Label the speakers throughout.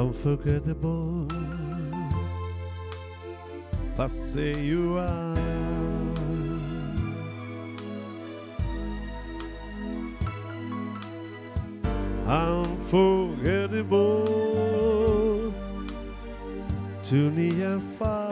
Speaker 1: unforgettable. That's say you are. Unforgettable, too near far.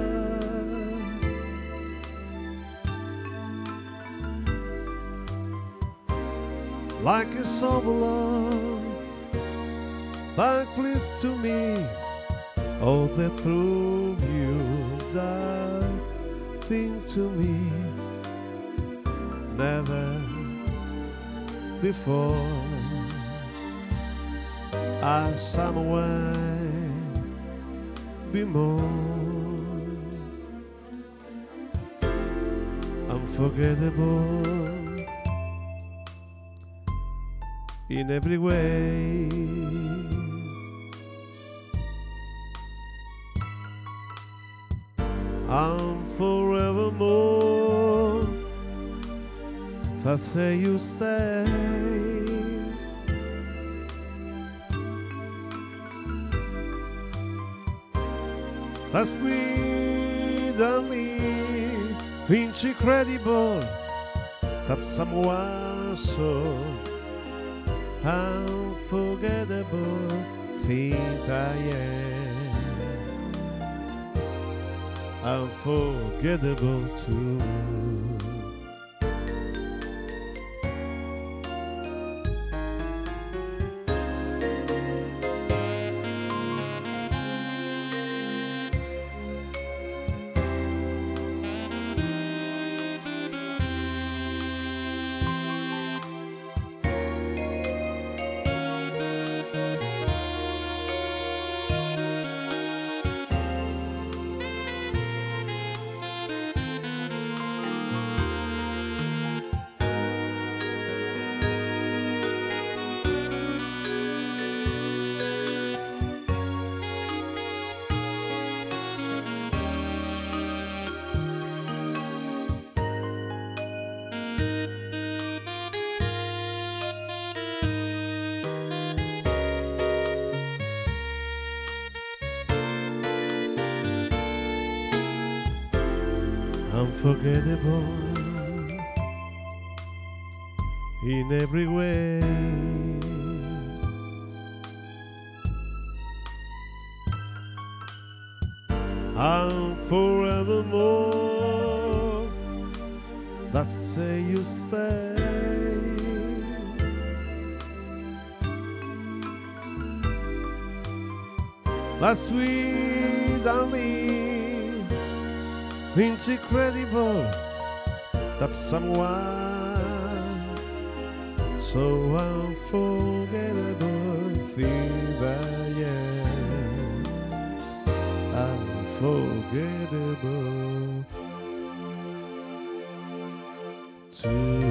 Speaker 1: Like a song of love that clings to me, all the through you that thing to me, never before. I someone be more unforgettable in every way. I'm forevermore. That say you stay. That's sweet and me, incredible. That someone so unforgettable think I am. Unforgettable too. Unforgettable in every way. I'm forevermore. That say you stay. That's sweet and me, it's incredible that someone so unforgettable think I am. Unforgettable too.